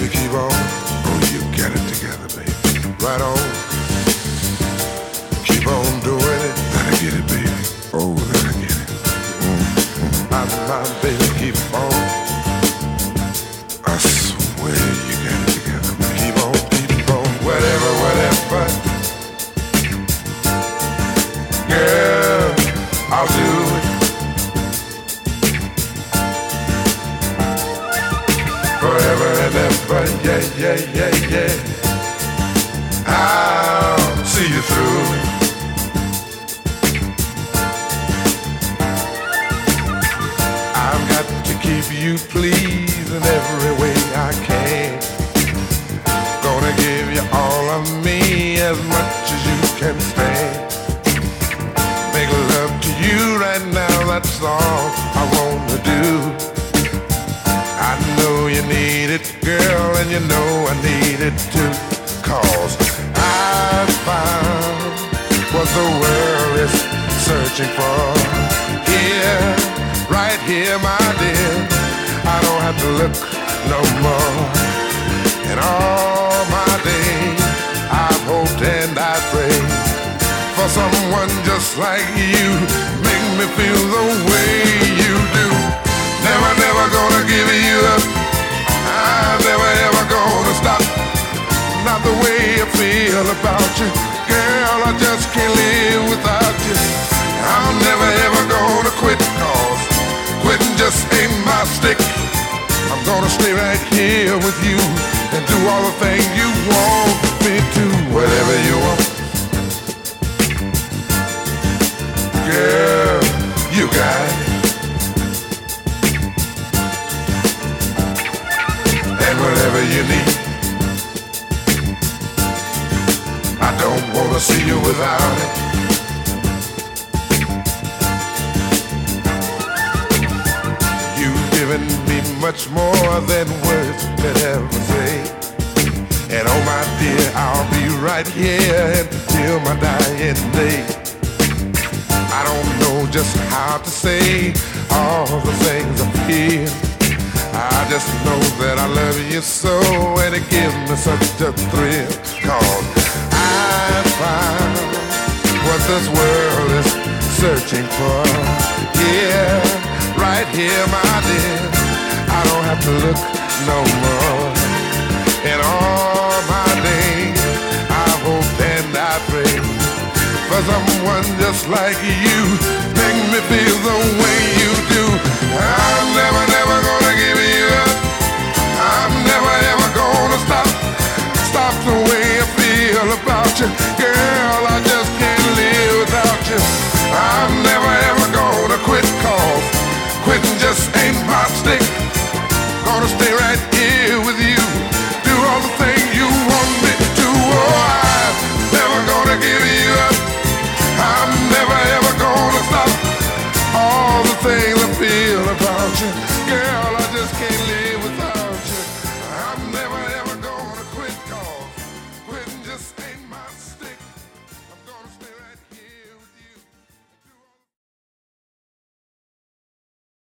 baby, keep on. Oh, you get it together, baby. Right on. Keep on doing it. Let her get it, baby. Oh, let her get it. My baby, keep on. I swear you got it together, baby. Keep on, whatever. Girl, I'll do it. Forever and ever, yeah. I'll see you through. I've got to keep you pleased in every way I can. Gonna give you all of me as much as you can stand. Make love to you right now, that's all I wanna do. I know you need it, girl, and you know I need it too. 'Cause I found what the world is searching for. Here, right here, my dear, I don't have to look no more. In all my days, I've hoped and I prayed for someone just like you. Make me feel the way you do. Never gonna give you up. I'm never ever gonna stop. Not the way I feel about you, girl, I just can't live without you. I'm never ever gonna quit, 'cause quitting just ain't my stick. I'm gonna stay right here with you and do all the things you want me to. Whatever you want, girl, you got it. And whatever you need, I don't wanna see you without it. You've given me much more than words could ever say. And oh my dear, I'll be right here until my dying day. I don't know just how to say all the things I feel. I just know that I love you so, and it gives me such a thrill. 'Cause I found what this world is searching for. Yeah, right here, my dear, I don't have to look no more. In all my days, I hope and I pray for someone just like you. Make me feel the way you do. I'm never gonna